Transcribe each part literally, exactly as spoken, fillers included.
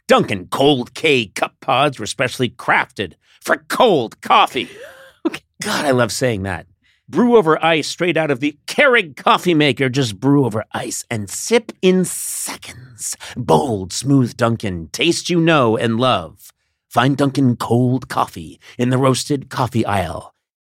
Dunkin' Cold K Cup Pods were specially crafted for cold coffee. Okay. God, I love saying that. Brew over ice straight out of the Keurig coffee maker. Just brew over ice and sip in seconds. Bold, smooth Dunkin'. Taste you know and love. Find Dunkin' Cold Coffee in the roasted coffee aisle.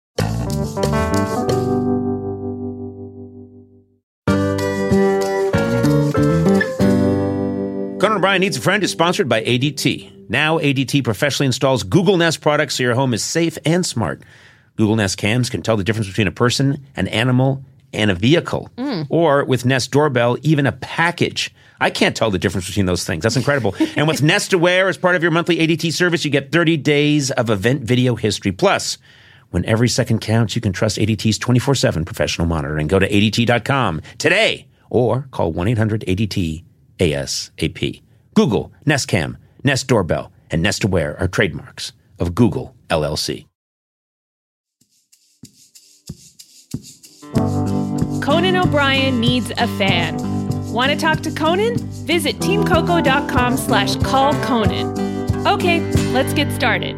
Conan O'Brien Needs a Friend is sponsored by A D T. Now A D T professionally installs Google Nest products so your home is safe and smart. Google Nest cams can tell the difference between a person, an animal, and a vehicle. Mm. Or with Nest Doorbell, even a package. I can't tell the difference between those things. That's incredible. And with Nest Aware, as part of your monthly A D T service, you get thirty days of event video history. Plus, when every second counts, you can trust A D T's twenty-four seven professional monitoring. Go to A D T dot com today or call one eight hundred A D T A S A P. Google, Nest Cam, Nest Doorbell, and Nest Aware are trademarks of Google, L L C. Conan O'Brien Needs a Fan. Want to talk to Conan? Visit teamcoco.com slash call Conan. Okay, let's get started.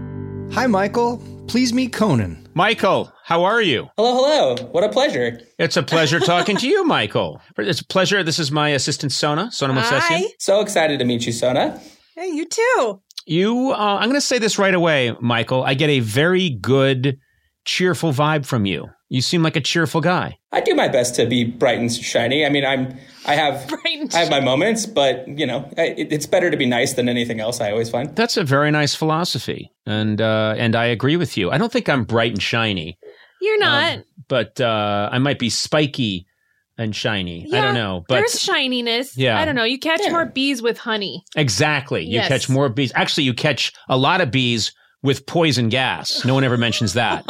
Hi, Michael. Please meet Conan. Michael, how are you? Hello, hello. What a pleasure. It's a pleasure talking to you, Michael. It's a pleasure. This is my assistant, Sona. Sona Movsesian. Hi. So excited to meet you, Sona. Hey, you too. You, uh, I'm going to say this right away, Michael. I get a very good, cheerful vibe from you. You seem like a cheerful guy. I do my best to be bright and shiny. I mean, I'm, I have, I have my moments, but you know, it, it's better to be nice than anything else. I always find that's a very nice philosophy, and uh, and I agree with you. I don't think I'm bright and shiny. You're not, um, but uh, I might be spiky and shiny. Yeah, I don't know. But there's shininess. Yeah. I don't know. You catch Yeah. more bees with honey. Exactly. You Yes. catch more bees. Actually, you catch a lot of bees with poison gas. No one ever mentions that.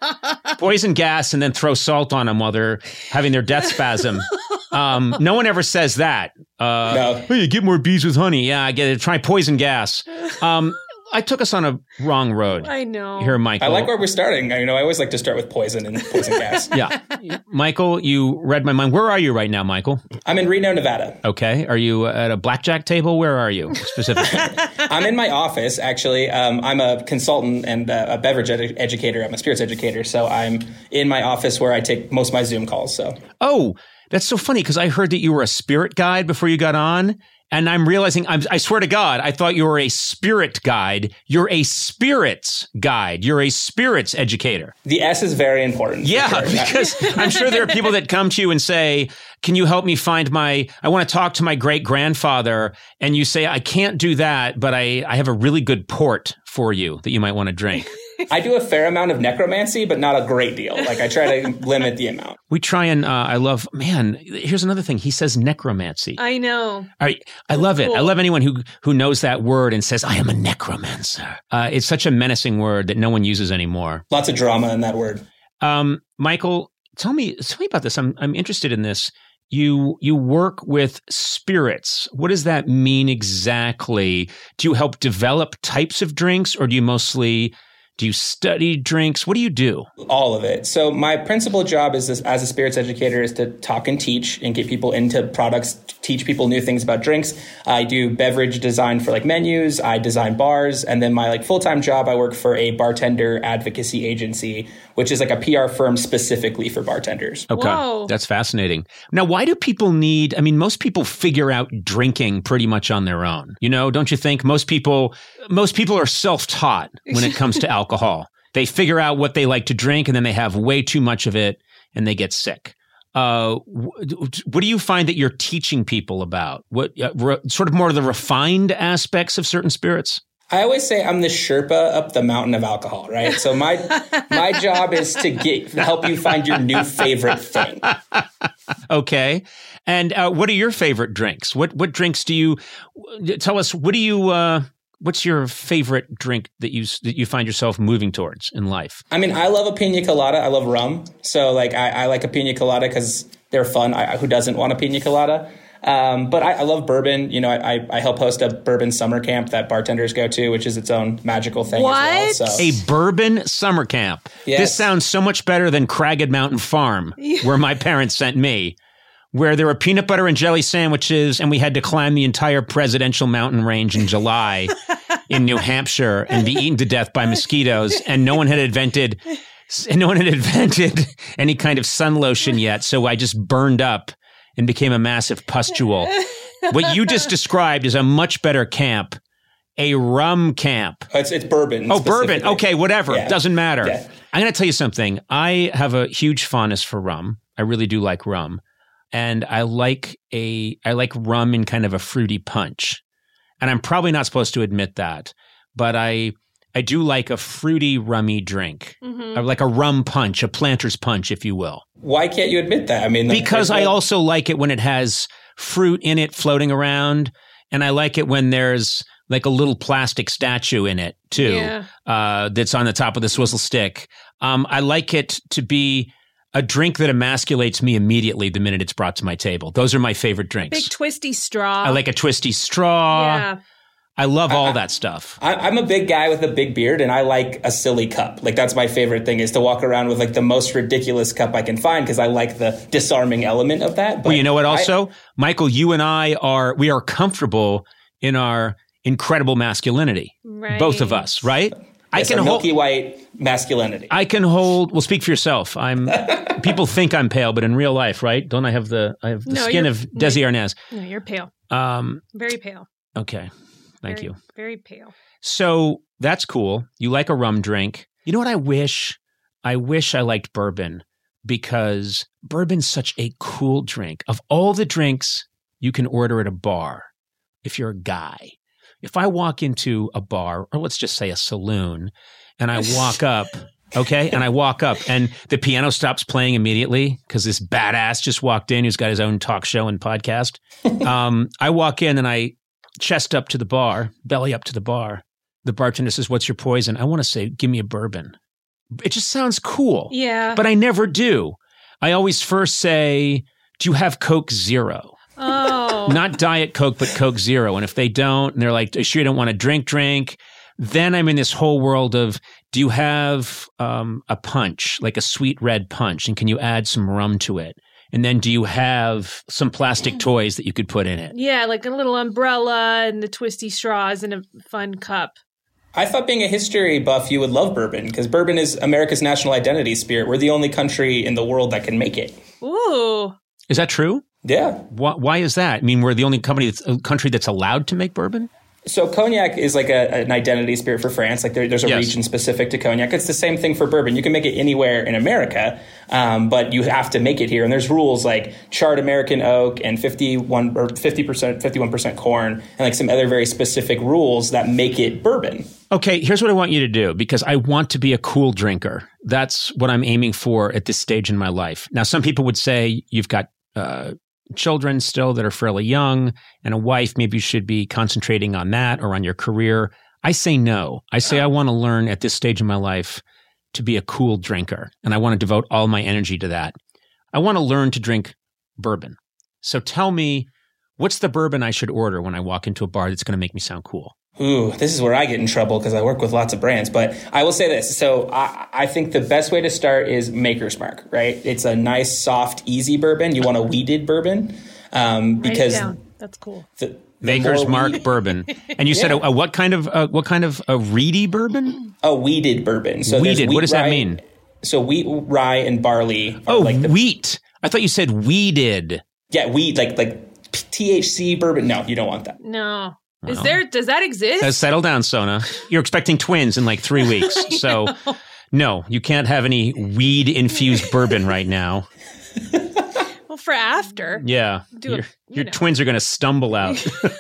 Poison gas and then throw salt on them while they're having their death spasm. Um, no one ever says that. Uh, No. Oh, you get more bees with honey. Yeah, I get it. Try poison gas. Um, I took us on a wrong road. I know. Here, Michael. I like where we're starting. I, you know, I always like to start with poison and poison gas. Yeah. Michael, you read my mind. Where are you right now, Michael? I'm in Reno, Nevada. Okay. Are you at a blackjack table? Where are you specifically? I'm in my office, actually. Um, I'm a consultant and uh, a beverage ed- educator. I'm a spirits educator. So I'm in my office where I take most of my Zoom calls. So. Oh, that's so funny because I heard that you were a spirit guide before you got on. And I'm realizing, I'm, I swear to God, I thought you were a spirit guide. You're a spirits guide. You're a spirits educator. The S is very important. Yeah, sure. because I'm sure there are people that come to you and say, can you help me find my, I want to talk to my great grandfather. And you say, I can't do that, but I, I have a really good port for you that you might want to drink. I do a fair amount of necromancy, but not a great deal. Like I try to limit the amount. We try and, uh, I love, man, here's another thing. He says necromancy. I know. I, I love it. Cool. I love anyone who, who knows that word and says, I am a necromancer. Uh, it's such a menacing word that no one uses anymore. Lots of drama in that word. Um, Michael, tell me, tell me about this. I'm, I'm interested in this. You, you work with spirits. What does that mean exactly? Do you help develop types of drinks, or do you mostly, do you study drinks? What do you do? All of it. So my principal job is this, as a spirits educator is to talk and teach and get people into products, teach people new things about drinks. I do beverage design for like menus. I design bars. And then my like full-time job, I work for a bartender advocacy agency, which is like a P R firm specifically for bartenders. Okay. Whoa. That's fascinating. Now, why do people need, I mean, most people figure out drinking pretty much on their own. You know, don't you think? Most people, most people are self-taught when it comes to alcohol. They figure out what they like to drink and then they have way too much of it and they get sick. Uh, what do you find that you're teaching people about? What uh, re- sort of more of the refined aspects of certain spirits? I always say I'm the Sherpa up the mountain of alcohol, right? So my my job is to get help you find your new favorite thing. Okay. And uh, what are your favorite drinks? What what drinks do you tell us? What do you uh, what's your favorite drink that you that you find yourself moving towards in life? I mean, I love a pina colada. I love rum. So like I, I like a pina colada because they're fun. I, who doesn't want a pina colada? Um, but I, I love bourbon. You know, I, I help host a bourbon summer camp that bartenders go to, which is its own magical thing What? as well. So. A bourbon summer camp. Yes. This sounds so much better than Cragged Mountain Farm, where my parents sent me. where there were peanut butter and jelly sandwiches, and we had to climb the entire presidential mountain range in July in New Hampshire and be eaten to death by mosquitoes, and no one had invented, and no one had invented any kind of sun lotion yet. So I just burned up and became a massive pustule. What you just described is a much better camp, a rum camp. It's, it's bourbon. Oh, bourbon. Okay, whatever. Yeah. Doesn't matter. Yeah. I'm going to tell you something. I have a huge fondness for rum. I really do like rum. And I like a I like rum in kind of a fruity punch. And I'm probably not supposed to admit that, but I I do like a fruity rummy drink. Mm-hmm. Like a rum punch, a planter's punch, if you will. Why can't you admit that? I mean, like, because I no- also like it when it has fruit in it floating around, and I like it when there's like a little plastic statue in it too, Yeah. uh, that's on the top of the swizzle stick. Um, I like it to be a drink that emasculates me immediately the minute it's brought to my table. Those are my favorite drinks. Big twisty straw. I like a twisty straw. Yeah. I love all that stuff. I, I'm a big guy with a big beard, and I like a silly cup. Like, that's my favorite thing, is to walk around with like the most ridiculous cup I can find, because I like the disarming element of that. But Well, you know what I- also? Michael, you and I are, we are comfortable in our incredible masculinity. Right. Both of us, right? I Yes, can our hold, milky white masculinity. I can hold, well, speak for yourself. I'm, people think I'm pale, but in real life, right? Don't I have the, I have the No, skin you're- of Desi Arnaz. No, you're pale. Um, Very pale. okay. Thank Very- you. Very pale. So that's cool. You like a rum drink. You know what I wish? I wish I liked bourbon, because bourbon's such a cool drink. Of all the drinks you can order at a bar, if you're a guy, if I walk into a bar, or let's just say a saloon, and I walk up, okay, and I walk up and the piano stops playing immediately because this badass just walked in who's got his own talk show and podcast. Um, I walk in and I chest up to the bar, belly up to the bar. The bartender says, "What's your poison?" I want to say, "Give me a bourbon." It just sounds cool. Yeah. But I never do. I always first say, "Do you have Coke Zero?" Oh. Not Diet Coke, but Coke Zero. And if they don't, and they're like, "Are you sure you don't want to drink, drink?" Then I'm in this whole world of, do you have um, a punch, like a sweet red punch? And can you add some rum to it? And then do you have some plastic toys that you could put in it? Yeah, like a little umbrella and the twisty straws and a fun cup. I thought, being a history buff, you would love bourbon, because bourbon is America's national identity spirit. We're the only country in the world that can make it. Ooh. Is that true? Yeah. Why, why is that? I mean, we're the only company that's, a country that's allowed to make bourbon? So cognac is like a, an identity spirit for France. Like there, there's a Yes. region specific to cognac. It's the same thing for bourbon. You can make it anywhere in America, um, but you have to make it here. And there's rules like charred American oak and fifty-one or fifty percent, fifty-one percent corn, and like some other very specific rules that make it bourbon. Okay, here's what I want you to do, because I want to be a cool drinker. That's what I'm aiming for at this stage in my life. Now, some people would say you've got uh, children still that are fairly young and a wife. Maybe you should be concentrating on that or on your career. I say no. I say I want to learn at this stage in my life to be a cool drinker, and I want to devote all my energy to that. I want to learn to drink bourbon. So tell me, what's the bourbon I should order when I walk into a bar that's going to make me sound cool? Ooh, this is where I get in trouble because I work with lots of brands. But I will say this. So I, I think the best way to start is Maker's Mark, right? It's a nice, soft, easy bourbon. You want a weeded bourbon um, Write it because down. That's cool. the, the Maker's more Mark weed- bourbon, and you said a, a what kind of uh, what kind of a reedy bourbon? a weeded bourbon. So there's Weeded. wheat, What does that rye- mean? So wheat, rye, and barley. Are Oh, like the, wheat. I thought you said weeded. yeah, wheat, like like T H C bourbon. No, you don't want that. No. Is there, does that exist? Uh, settle down, Sona. You're expecting twins in like three weeks, so no, you can't have any weed infused bourbon right now. Well, for after. Yeah, Do a- your, you your know. twins are going to stumble out.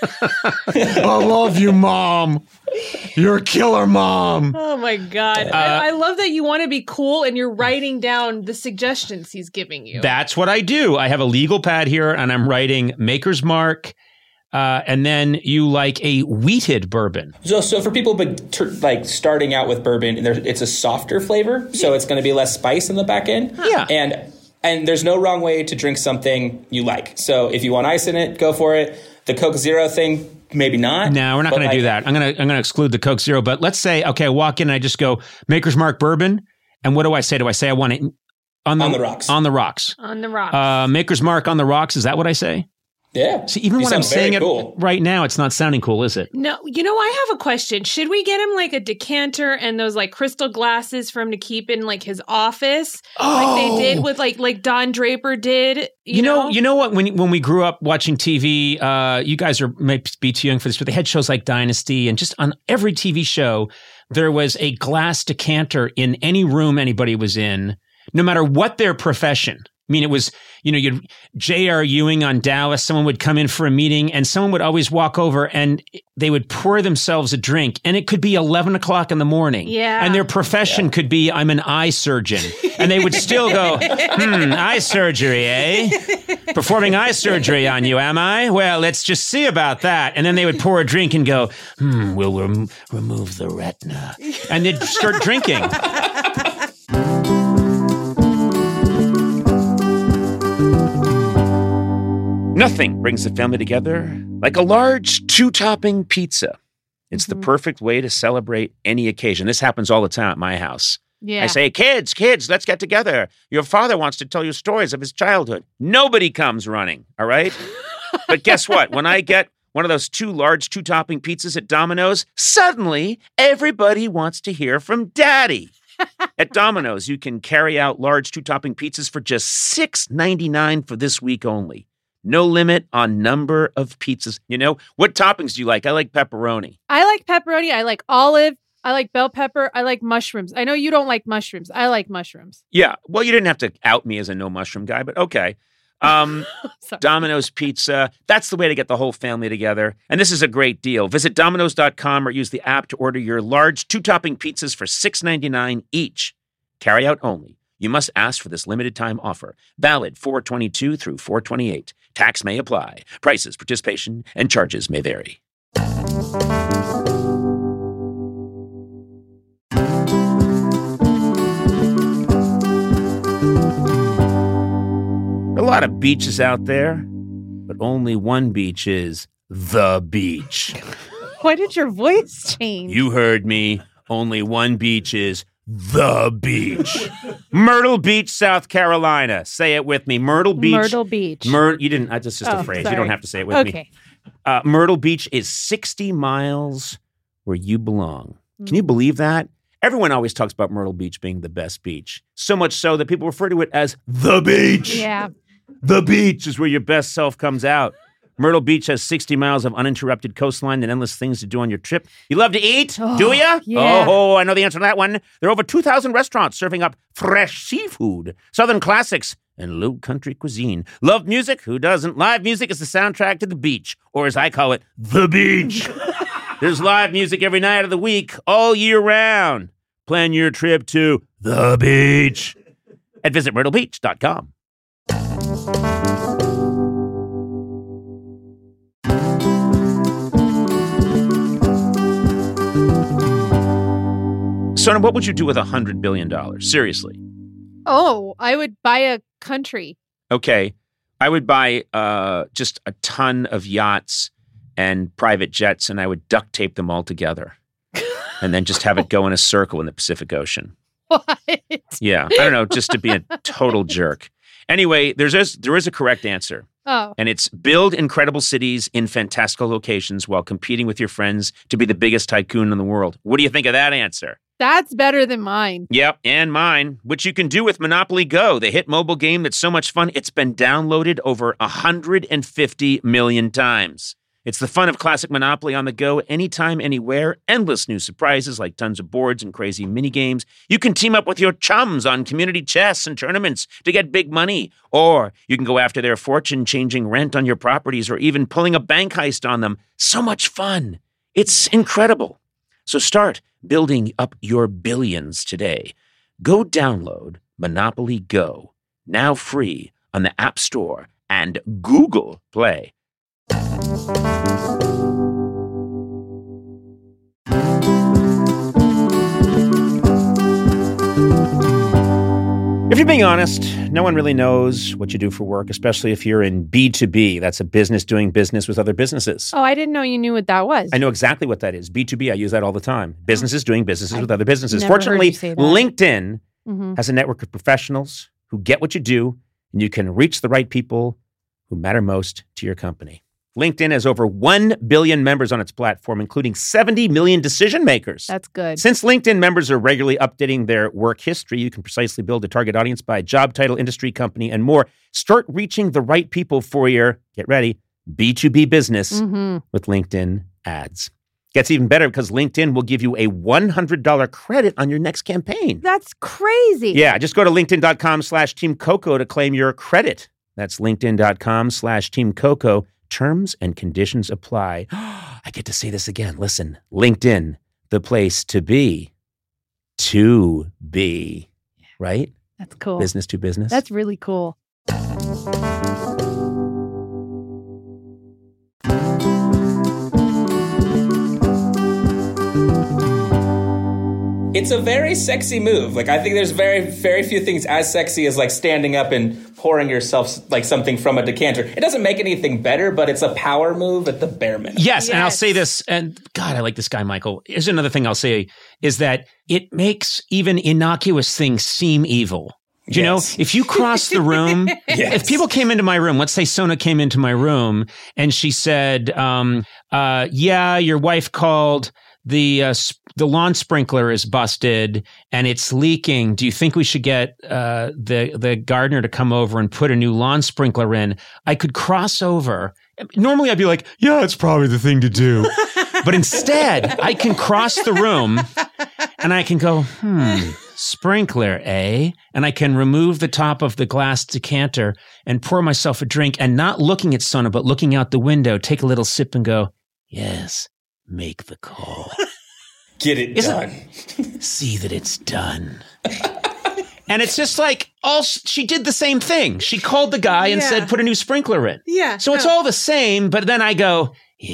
I love you, Mom. You're a killer, Mom. Oh my God. I, I love that you want to be cool and you're writing down the suggestions he's giving you. That's what I do. I have a legal pad here, and I'm writing Maker's Mark. Uh, and then you like a wheated bourbon. So, so for people but ter- like starting out with bourbon, there, it's a softer flavor, so it's going to be less spice in the back end. Yeah. and and there's no wrong way to drink something you like. So if you want ice in it, go for it. The Coke Zero thing, maybe not. No, we're not but going to do like- that. I'm going to I'm going to exclude the Coke Zero. But let's say, okay, I walk in and I just go Maker's Mark bourbon, and what do I say? Do I say I want it On the, On the rocks. On the rocks. On the rocks. Uh, Maker's Mark on the rocks. Is that what I say? Yeah. See, even You when I'm sound very saying cool. it right now, it's not sounding cool, is it? No, you know, I have a question. Should we get him like a decanter and those like crystal glasses for him to keep in like his office, like they did with like like Don Draper did? You, You know, know, you know what? When when we grew up watching T V, uh, you guys are might be too young for this, but they had shows like Dynasty, and just on every T V show, there was a glass decanter in any room anybody was in, no matter what their profession. I mean, it was, you know, you'd J R Ewing on Dallas, someone would come in for a meeting and someone would always walk over and they would pour themselves a drink and it could be eleven o'clock in the morning. Yeah. And their profession yeah. could be, I'm an eye surgeon. And they would still go, hmm, eye surgery, eh? Performing eye surgery on you, am I? Well, let's just see about that. And then they would pour a drink and go, hmm, we'll rem- remove the retina. And they'd start drinking. Nothing brings the family together like a large two-topping pizza. It's mm-hmm. the perfect way to celebrate any occasion. This happens all the time at my house. Yeah. I say, kids, kids, let's get together. Your father wants to tell you stories of his childhood. Nobody comes running, all right? But guess what? When I get one of those two large two-topping pizzas at Domino's, suddenly everybody wants to hear from Daddy. At Domino's, you can carry out large two-topping pizzas for just six ninety-nine for this week only. No limit on number of pizzas. You know, what toppings do you like? I like pepperoni. I like pepperoni. I like olive. I like bell pepper. I like mushrooms. I know you don't like mushrooms. I like mushrooms. Yeah. Well, you didn't have to out me as a no mushroom guy, but okay. Um, Domino's Pizza. That's the way to get the whole family together. And this is a great deal. Visit Domino's dot com or use the app to order your large two-topping pizzas for six ninety-nine each. Carry out only. You must ask for this limited time offer. Valid four twenty-two through four twenty-eight. Tax may apply. Prices, participation, and charges may vary. A lot of beaches out there, but only one beach is the beach. Why did your voice change? You heard me. Only one beach is the beach. Myrtle Beach, South Carolina. Say it with me. Myrtle Beach. Myrtle Beach. Myr- you didn't. That's just oh, a phrase. Sorry. You don't have to say it with okay. me. Uh, Myrtle Beach is sixty miles where you belong. Mm. Can you believe that? Everyone always talks about Myrtle Beach being the best beach. So much so that people refer to it as the beach. Yeah. The beach is where your best self comes out. Myrtle Beach has sixty miles of uninterrupted coastline and endless things to do on your trip. You love to eat, oh, do ya? Yeah. Oh, I know the answer to that one. There are over two thousand restaurants serving up fresh seafood, southern classics, and low country cuisine. Love music? Who doesn't? Live music is the soundtrack to the beach, or as I call it, the beach. There's live music every night of the week, all year round. Plan your trip to the beach at visit myrtle beach dot com. Sona, what would you do with one hundred billion dollars? Seriously. Oh, I would buy a country. Okay. I would buy uh, just a ton of yachts and private jets, and I would duct tape them all together and then just have it go in a circle in the Pacific Ocean. What? Yeah. I don't know, just to be a total jerk. Anyway, there's a, there is a correct answer. Oh. And it's build incredible cities in fantastical locations while competing with your friends to be the biggest tycoon in the world. What do you think of that answer? That's better than mine. Yep, and mine, which you can do with Monopoly Go, the hit mobile game that's so much fun, it's been downloaded over one hundred fifty million times. It's the fun of classic Monopoly on the go, anytime, anywhere, endless new surprises like tons of boards and crazy mini games. You can team up with your chums on community chess and tournaments to get big money, or you can go after their fortune-changing rent on your properties or even pulling a bank heist on them. So much fun. It's incredible. So start building up your billions today. Go download Monopoly Go, now free on the App Store and Google Play. If you're being honest, no one really knows what you do for work, especially if you're in B two B. That's a business doing business with other businesses. Oh, I didn't know you knew what that was. I know exactly what that is. B two B, I use that all the time. Businesses doing businesses I with other businesses. never Fortunately, heard you say that. LinkedIn Mm-hmm. has a network of professionals who get what you do, and you can reach the right people who matter most to your company. LinkedIn has over one billion members on its platform, including seventy million decision makers. That's good. Since LinkedIn members are regularly updating their work history, you can precisely build a target audience by job title, industry, company, and more. Start reaching the right people for your, get ready, B two B business Mm-hmm. with LinkedIn ads. Gets even better because LinkedIn will give you a one hundred dollars credit on your next campaign. That's crazy. Yeah, just go to linkedin.com slash Team Coco to claim your credit. That's linkedin.com slash Team Coco. Terms and conditions apply. I get to say this again. Listen, LinkedIn, the place to be, to be, right? That's cool. Business to business. That's really cool. It's a very sexy move. Like, I think there's very, very few things as sexy as like standing up and pouring yourself like something from a decanter. It doesn't make anything better, but it's a power move at the bare minimum. Yes, and I'll Yes. say this, and God, I like this guy, Michael. Here's another thing I'll say, is that it makes even innocuous things seem evil. Do you Yes. know, if you cross the room, Yes. if people came into my room, let's say Sona came into my room and she said, um, uh, yeah, your wife called, the uh, sp- the lawn sprinkler is busted and it's leaking. Do you think we should get uh, the the gardener to come over and put a new lawn sprinkler in? I could cross over. Normally I'd be like, yeah, it's probably the thing to do. But instead, I can cross the room and I can go, hmm, sprinkler, eh? And I can remove the top of the glass decanter and pour myself a drink and not looking at Sona, but looking out the window, take a little sip and go, yes, make the call. Get it Isn't- done. See that it's done. And it's just like, all she did the same thing. She called the guy and Yeah. said, put a new sprinkler in. Yeah. So it's no. all the same, but then I go,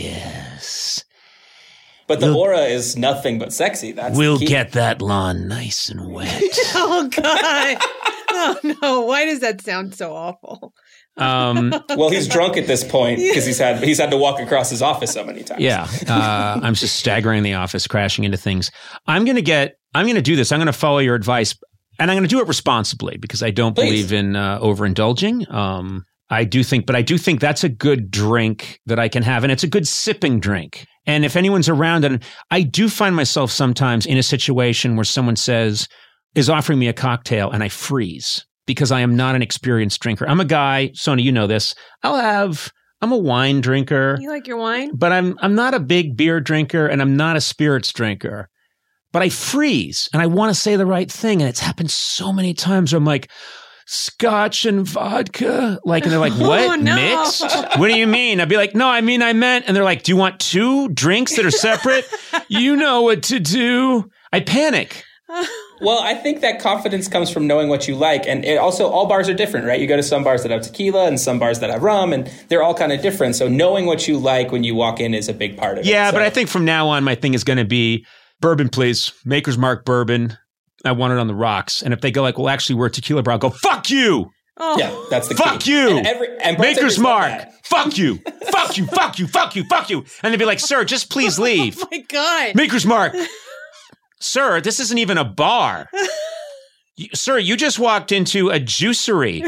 yes, But the We'll- aura is nothing but sexy. That's we'll the key. get that lawn nice and wet. Oh, God. Oh, no. Why does that sound so awful? Um, Well, he's drunk at this point because he's had he's had to walk across his office so many times. yeah, uh, I'm just staggering in the office, crashing into things. I'm going to get, I'm going to do this. I'm going to follow your advice, and I'm going to do it responsibly because I don't Please. believe in uh, overindulging. Um, I do think, but I do think that's a good drink that I can have, and it's a good sipping drink. And if anyone's around, and I do find myself sometimes in a situation where someone says, is offering me a cocktail, and I freeze because I am not an experienced drinker. I'm a guy, Sona, you know this. I'll have, I'm a wine drinker, You like your wine? but I'm I'm not a big beer drinker, and I'm not a spirits drinker. But I freeze, and I want to say the right thing, and it's happened so many times where I'm like, scotch and vodka, like, and they're like, what, Oh, no. mixed? What do you mean? I'd be like, no, I mean, I meant, and they're like, do you want two drinks that are separate? You know what to do. I panic. Well, I think that confidence comes from knowing what you like. And it also, all bars are different, right? You go to some bars that have tequila and some bars that have rum, and they're all kind of different. So knowing what you like when you walk in is a big part of it. Yeah, So- but I think from now on, my thing is going to be bourbon, please. Maker's Mark bourbon. I want it on the rocks. And if they go like, well, actually, we're a tequila bar, I'll go, fuck you. Oh, Yeah, that's the Fuck key. you. And every, and Maker's bartenders love Mark. that. Fuck you. Fuck you. Fuck you. Fuck you. Fuck you. And they'd be like, sir, just please leave. my God. Maker's Mark. Sir, this isn't even a bar. You- sir, you just walked into a juicery.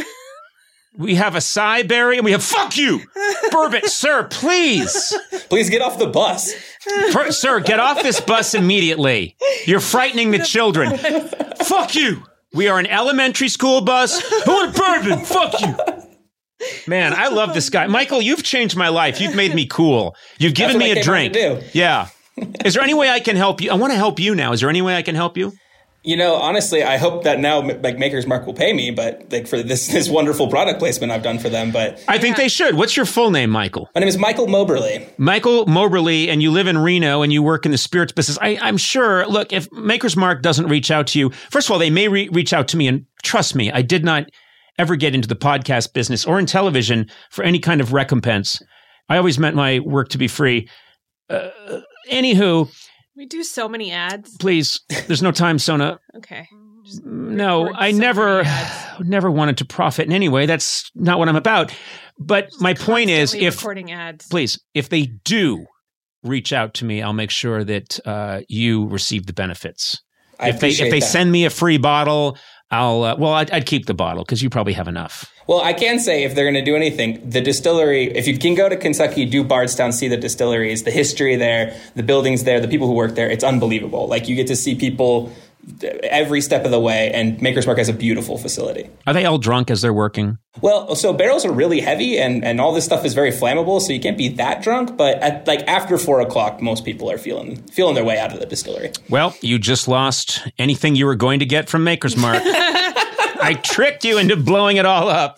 We have a Cyberry and we have fuck you. Bourbon. Sir, please. Please get off the bus. Per- sir, get off this bus immediately. You're frightening the children. Fuck you. We are an elementary school bus. I want bourbon. Fuck you. Man, I love this guy. Michael, you've changed my life. You've made me cool. You've given That's me what a I came drink. out to do. Yeah. Is there any way I can help you? I want to help you now. Is there any way I can help you? You know, honestly, I hope that now like Maker's Mark will pay me, but like for this this wonderful product placement I've done for them. But I think they should. What's your full name, Michael? my name is Michael Moberly. Michael Moberly, and you live in Reno and you work in the spirits business. I, I'm sure, look, if Maker's Mark doesn't reach out to you, first of all, they may re- reach out to me, and trust me, I did not ever get into the podcast business or in television for any kind of recompense. I always meant my work to be free. Uh, anywho, We do so many ads. please, there's no time, Sona. Okay. Just No, record I so never, many ads. never wanted to profit in any way. That's not what I'm about. But my point is, Constantly if recording ads. please, if they do reach out to me, I'll make sure that uh, you receive the benefits. I if they if appreciate they that. send me a free bottle, I'll, uh, well, I'd, I'd keep the bottle because you probably have enough. Well, I can say if they're going to do anything, the distillery, if you can go to Kentucky, do Bardstown, see the distilleries, the history there, the buildings there, the people who work there, it's unbelievable. Like you get to see people every step of the way, and Maker's Mark has a beautiful facility. Are they all drunk as they're working? Well, so barrels are really heavy, and, and all this stuff is very flammable, so you can't be that drunk. But at, like after four o'clock, most people are feeling feeling their way out of the distillery. Well, you just lost anything you were going to get from Maker's Mark. I tricked you into blowing it all up.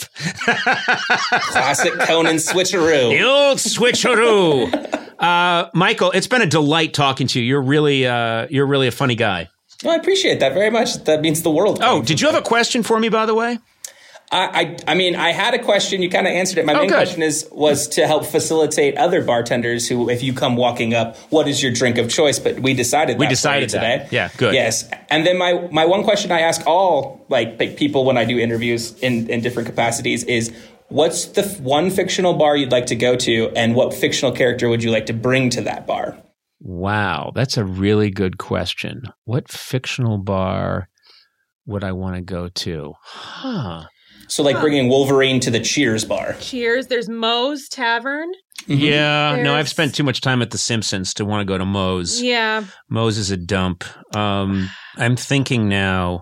Classic Conan switcheroo. The old switcheroo. Uh, Michael, it's been a delight talking to you. You're really, uh, you're really a funny guy. Well, I appreciate that very much. That means the world. Oh, did you have a question for me, by the way? I, I, I mean, I had a question. You kind of answered it. My oh, main good. question is was to help facilitate other bartenders who, if you come walking up, what is your drink of choice? But we decided. We that decided for you today. That. Yeah, good. Yes, and then my my one question I ask all like people when I do interviews in in different capacities is, what's the one fictional bar you'd like to go to, and what fictional character would you like to bring to that bar? Wow, that's a really good question. What fictional bar would I want to go to? Huh. So like bringing Wolverine to the Cheers bar. Cheers. There's Moe's Tavern. Mm-hmm. Yeah, There's... no, I've spent too much time at The Simpsons to want to go to Moe's. Yeah. Moe's is a dump. Um, I'm thinking now,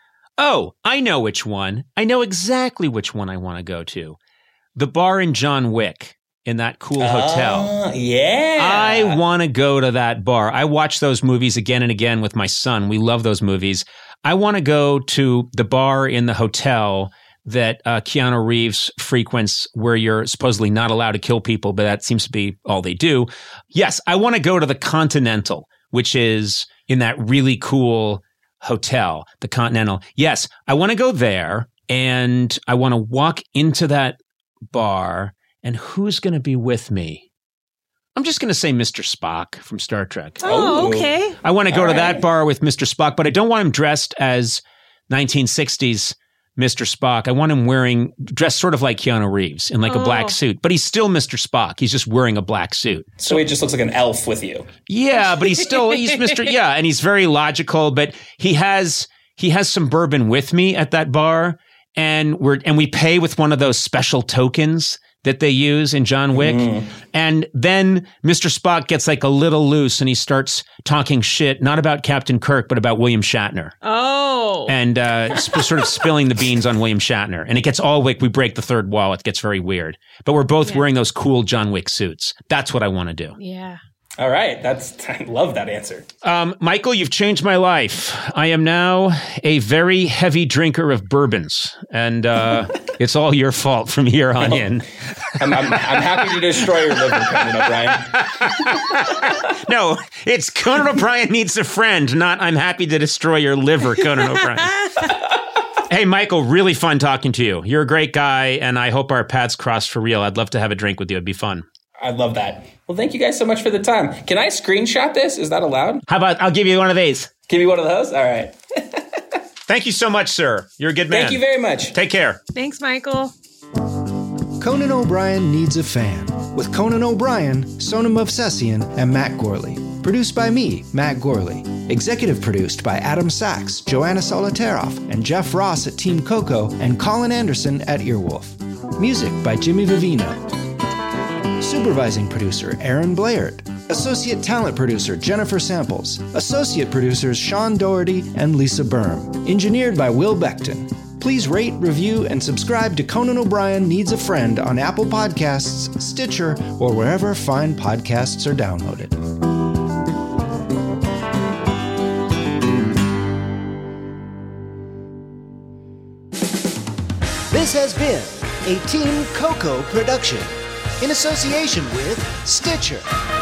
oh, I know which one. I know exactly which one I want to go to. The bar in John Wick. In that cool hotel. Uh, yeah. I want to go to that bar. I watch those movies again and again with my son. We love those movies. I want to go to the bar in the hotel that uh, Keanu Reeves frequents, where you're supposedly not allowed to kill people, but that seems to be all they do. Yes, I want to go to the Continental, which is in that really cool hotel, the Continental. Yes, I want to go there, and I want to walk into that bar. And who's going to be with me? I'm just going to say Mister Spock from Star Trek. Oh, okay. I want to go All to right. that bar with Mister Spock, but I don't want him dressed as nineteen sixties Mister Spock. I want him wearing, dressed sort of like Keanu Reeves in like Oh. a black suit, but he's still Mister Spock. He's just wearing a black suit. So he just looks like an elf with you. Yeah, but he's still, he's Mister Yeah, and he's very logical, but he has, he has some bourbon with me at that bar, and we're, and we pay with one of those special tokens that they use in John Wick. Mm. And then Mister Spock gets like a little loose and he starts talking shit, not about Captain Kirk, but about William Shatner. Oh. And uh, sp- sort of spilling the beans on William Shatner. And it gets all like, we break the third wall. It gets very weird. But we're both Yeah. wearing those cool John Wick suits. That's what I want to do. Yeah. All right. That's I love that answer. Um, Michael, you've changed my life. I am now a very heavy drinker of bourbons. And uh, it's all your fault from here on in. I'm, I'm, I'm happy to destroy your liver, Conan O'Brien. No, it's Conan O'Brien needs a friend, not I'm happy to destroy your liver, Conan O'Brien. Hey, Michael, really fun talking to you. You're a great guy, and I hope our paths cross for real. I'd love to have a drink with you. It'd be fun. I love that. Well, thank you guys so much for the time. Can I screenshot this? Is that allowed? How about I'll give you one of these? Give me one of those? All right. Thank you so much, sir. You're a good man. Thank you very much. Take care. Thanks, Michael. Conan O'Brien Needs a Fan with Conan O'Brien, Sonam Movsesian, and Matt Gorley. Produced by me, Matt Gorley. Executive produced by Adam Sachs, Joanna Solitaroff, and Jeff Ross at Team Coco, and Colin Anderson at Earwolf. Music by Jimmy Vivino. Supervising producer Aaron Blaird. Associate talent producer Jennifer Samples. Associate producers Sean Doherty and Lisa Berm. Engineered by Will Beckton. Please rate, review, and subscribe to Conan O'Brien Needs a Friend on Apple Podcasts, Stitcher, or wherever fine podcasts are downloaded. This has been a Team Coco production in association with Stitcher.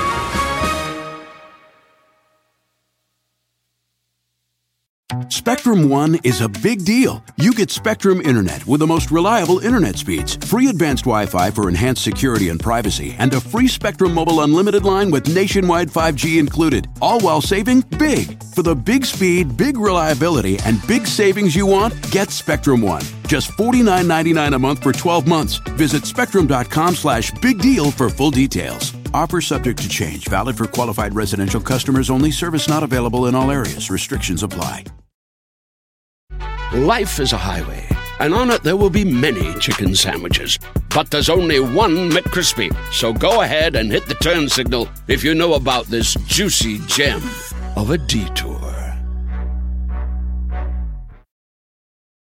Spectrum One is a big deal. You get Spectrum Internet with the most reliable internet speeds, free advanced Wi-Fi for enhanced security and privacy, and a free Spectrum Mobile Unlimited line with nationwide five G included, all while saving big. For the big speed, big reliability, and big savings you want, get Spectrum One. Just forty-nine ninety-nine a month for twelve months. Visit spectrum.com slash big deal for full details. Offer subject to change. Valid for qualified residential customers only. Service not available in all areas. Restrictions apply. Life is a highway, and on it there will be many chicken sandwiches. But there's only one McCrispy. So go ahead and hit the turn signal if you know about this juicy gem of a detour.